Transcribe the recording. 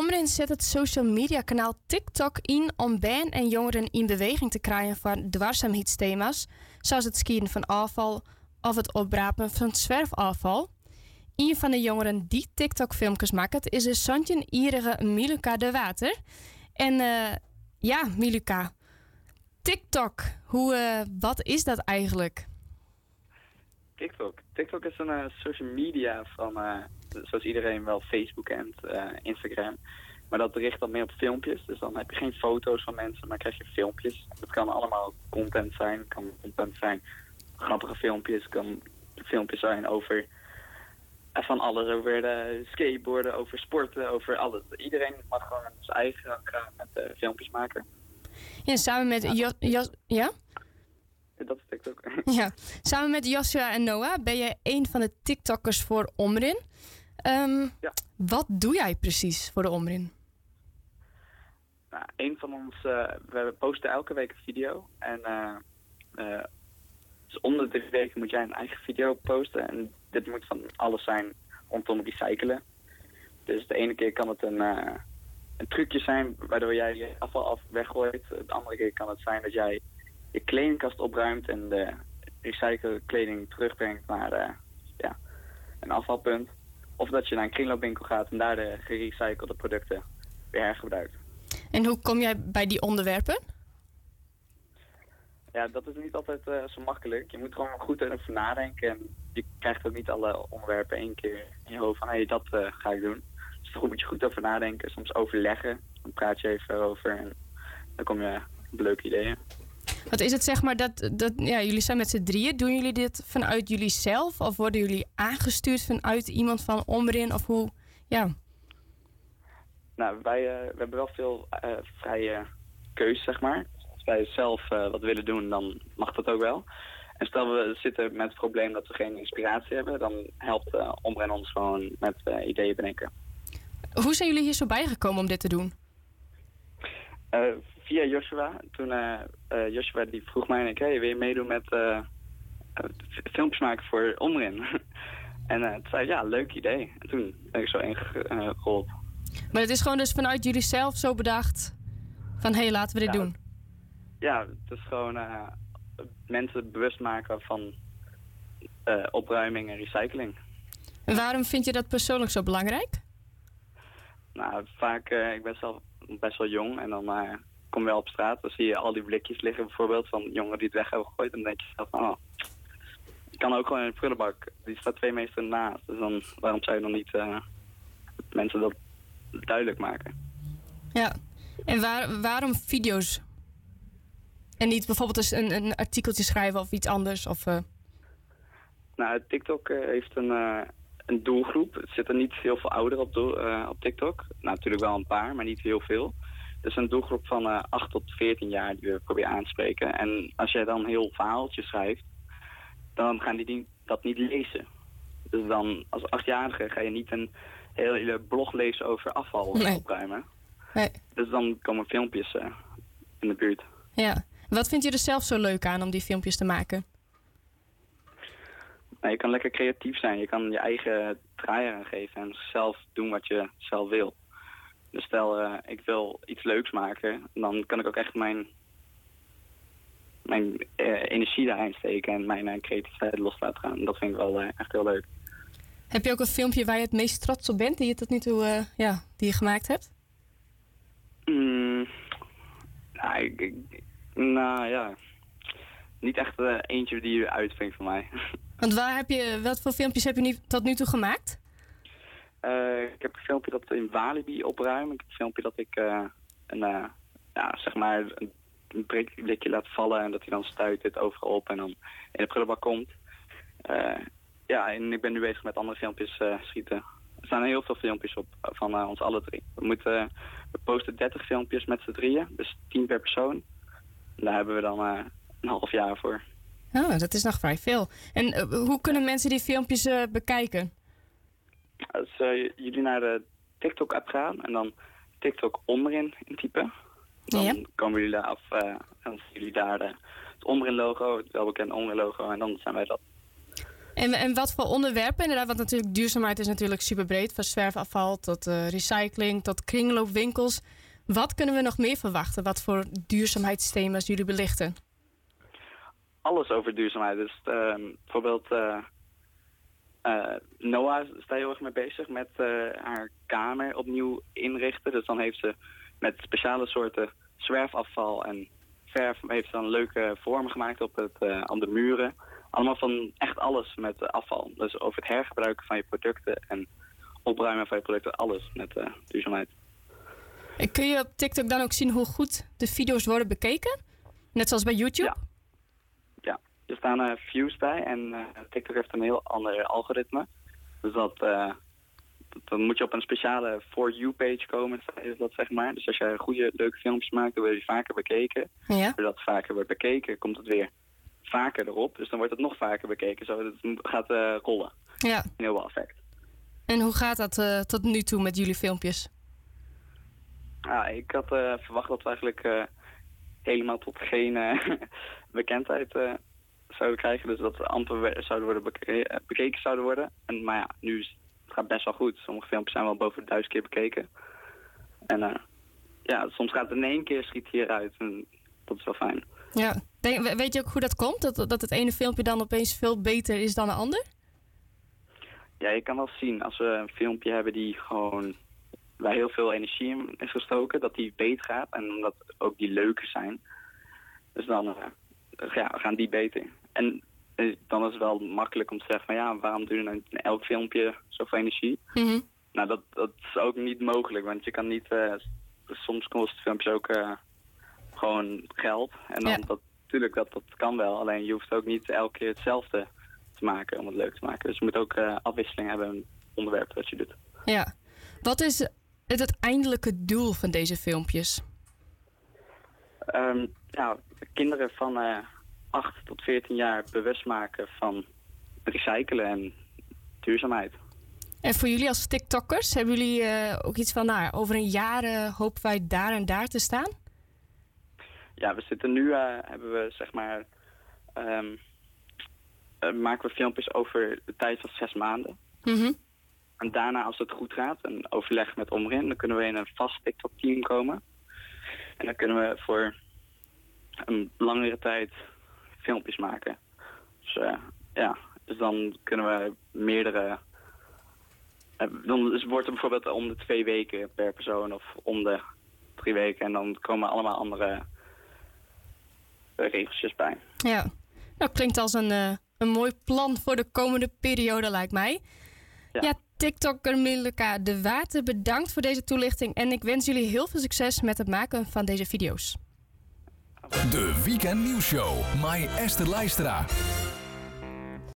Omrin zet het social media kanaal TikTok in om baan en jongeren in beweging te krijgen voor duurzaamheidsthema's, zoals het skiën van afval of het oprapen van zwerfafval. Een van de jongeren die TikTok-filmpjes maakt is de Santje-Ierige Miluka de Water. En Miluka, TikTok, wat is dat eigenlijk? TikTok is een social media van, zoals iedereen wel Facebook kent, Instagram. Maar dat richt dan meer op filmpjes. Dus dan heb je geen foto's van mensen, maar krijg je filmpjes. Dat kan allemaal content zijn. Grappige filmpjes. Kan filmpjes zijn over van alles. Over skateboarden, over sporten, over alles. Iedereen mag gewoon zijn eigen gang gaan met filmpjes maken. Ja, samen met ja? Dat is TikTok. Ja, samen met Joshua en Noah ben je een van de TikTokkers voor Omrin. Ja. Wat doe jij precies voor de Omrin? Nou, een van ons, we posten elke week een video. En dus om de 3 weken moet jij een eigen video posten. En dit moet van alles zijn rondom recyclen. Dus de ene keer kan het een trucje zijn waardoor jij je afval weggooit. De andere keer kan het zijn dat jij je kledingkast opruimt en de recyclede kleding terugbrengt naar een afvalpunt. Of dat je naar een kringloopwinkel gaat en daar de gerecyclede producten weer hergebruikt. En hoe kom jij bij die onderwerpen? Ja, dat is niet altijd zo makkelijk. Je moet gewoon goed erover nadenken. En je krijgt ook niet alle onderwerpen 1 keer in je hoofd van dat ga ik doen. Dus daar moet je goed over nadenken. Soms overleggen. Dan praat je even over en dan kom je op leuke ideeën. Wat is het zeg maar dat jullie zijn met z'n drieën. Doen jullie dit vanuit jullie zelf? Of worden jullie aangestuurd vanuit iemand van Omrin? Of hoe? Ja. Nou, we hebben wel veel vrije keus, zeg maar. Als wij zelf wat willen doen, dan mag dat ook wel. En stel we zitten met het probleem dat we geen inspiratie hebben, dan helpt Omrin ons gewoon met ideeën bedenken. Hoe zijn jullie hier zo bijgekomen om dit te doen? Via Joshua. Toen Joshua die vroeg mij, wil je meedoen met filmpjes maken voor Omrin? En toen zei ik, ja, leuk idee. En toen ben ik zo ingerold. Maar het is gewoon dus vanuit jullie zelf zo bedacht van, laten we dit doen? Ja, het is gewoon mensen bewust maken van opruiming en recycling. En waarom vind je dat persoonlijk zo belangrijk? Nou, vaak, ik ben zelf best wel jong en dan kom je wel op straat. Dan zie je al die blikjes liggen bijvoorbeeld van jongeren die het weg hebben gegooid. En dan denk je zelf van, je kan ook gewoon in een prullenbak. Die staat 2 meter naast. Dus dan, waarom zou je dan niet mensen dat duidelijk maken? Ja, en waarom video's? En niet bijvoorbeeld eens een artikeltje schrijven of iets anders? Of, Nou, TikTok heeft een doelgroep. Er zitten niet heel veel ouderen op TikTok. Nou, natuurlijk wel een paar, maar niet heel veel. Dus een doelgroep van 8 tot 14 jaar die we proberen aan te spreken. En als jij dan een heel verhaaltje schrijft, dan gaan die dat niet lezen. Dus dan als 8-jarige ga je niet een hele blog lezen over afval opruimen. Nee. Dus dan komen filmpjes in de buurt. Ja. Wat vind je er zelf zo leuk aan om die filmpjes te maken? Nou, je kan lekker creatief zijn. Je kan je eigen draai eraan geven en zelf doen wat je zelf wil. Dus stel, ik wil iets leuks maken, dan kan ik ook echt mijn energie daarin steken en mijn creativiteit los laten gaan. Dat vind ik wel echt heel leuk. Heb je ook een filmpje waar je het meest trots op bent, die je tot nu toe die je gemaakt hebt? Niet echt eentje die je uitvinkt van mij. Want wat voor filmpjes heb je tot nu toe gemaakt? Ik heb een filmpje dat in Walibi opruim. Ik heb een filmpje dat ik een blikje laat vallen en dat hij dan stuit dit overal op en dan in de prullenbak komt. En ik ben nu bezig met andere filmpjes schieten. Er staan heel veel filmpjes op van ons alle 3. We posten 30 filmpjes met z'n 3, dus 10 per persoon. En daar hebben we dan een half jaar voor. Oh, dat is nog vrij veel. En hoe kunnen mensen die filmpjes bekijken? Als jullie naar de TikTok-app gaan en dan TikTok Omrin intypen, dan komen jullie daar af en dan zien jullie daar het Omrin-logo, het welbekende Omrin-logo, en dan zijn wij dat. En wat voor onderwerpen inderdaad? Want natuurlijk duurzaamheid is natuurlijk super breed. Van zwerfafval tot recycling tot kringloopwinkels. Wat kunnen we nog meer verwachten? Wat voor duurzaamheidsthema's jullie belichten? Alles over duurzaamheid. Dus bijvoorbeeld Noah staat heel erg mee bezig met haar kamer opnieuw inrichten. Dus dan heeft ze met speciale soorten zwerfafval en verf heeft ze dan leuke vormen gemaakt op aan de muren. Allemaal van echt alles met afval. Dus over het hergebruiken van je producten en opruimen van je producten. Alles met duurzaamheid. En kun je op TikTok dan ook zien hoe goed de video's worden bekeken? Net zoals bij YouTube? Ja. Er staan views bij en TikTok heeft een heel ander algoritme. Dus dan moet je op een speciale For You-page komen, dat zeg maar. Dus als jij goede, leuke filmpjes maakt, dan word je vaker bekeken. Ja. Doordat het vaker wordt bekeken, komt het weer vaker erop. Dus dan wordt het nog vaker bekeken. Zo het gaat rollen. Ja. Een heel wel effect. En hoe gaat dat tot nu toe met jullie filmpjes? Ik had verwacht dat we eigenlijk helemaal tot geen bekendheid zouden krijgen. Dus dat we amper zouden worden bekeken zouden worden. Maar ja, nu het gaat best wel goed. Sommige filmpjes zijn wel boven de 1000 keer bekeken. En soms gaat het in 1 keer schiet hieruit. En dat is wel fijn. Ja. Weet je ook hoe dat komt? Dat het ene filmpje dan opeens veel beter is dan een ander? Ja, je kan wel zien als we een filmpje hebben die gewoon waar heel veel energie in is gestoken, dat die beter gaat. En omdat ook die leuker zijn. Dus dan gaan die beter. En dan is het wel makkelijk om te zeggen van waarom doen we in elk filmpje zoveel energie? Mm-hmm. Nou, dat is ook niet mogelijk, want je kan niet soms kost filmpjes ook gewoon geld. En dan natuurlijk dat kan wel, alleen je hoeft ook niet elke keer hetzelfde te maken om het leuk te maken. Dus je moet ook afwisseling hebben in het onderwerp dat je doet. Ja. Wat is het uiteindelijke doel van deze filmpjes? Kinderen van 8 tot 14 jaar bewust maken van recyclen en duurzaamheid. En voor jullie als TikTokkers, hebben jullie ook iets van, over een jaar hopen wij daar en daar te staan? Ja, we zitten nu, hebben we zeg maar, maken we filmpjes over de tijd van 6 maanden. Mm-hmm. En daarna, als het goed gaat, en overleg met Omrin, dan kunnen we in een vast TikTok-team komen. En dan kunnen we voor een langere tijd filmpjes maken. Dus dan kunnen we meerdere. Dan wordt er bijvoorbeeld om de 2 weken per persoon of om de 3 weken. En dan komen allemaal andere regeltjes bij. Ja, nou klinkt als een mooi plan voor de komende periode, lijkt mij. Ja, TikToker Milka de Water, bedankt voor deze toelichting. En ik wens jullie heel veel succes met het maken van deze video's. De Weekend Nieuws Show. My Esther Lijstra.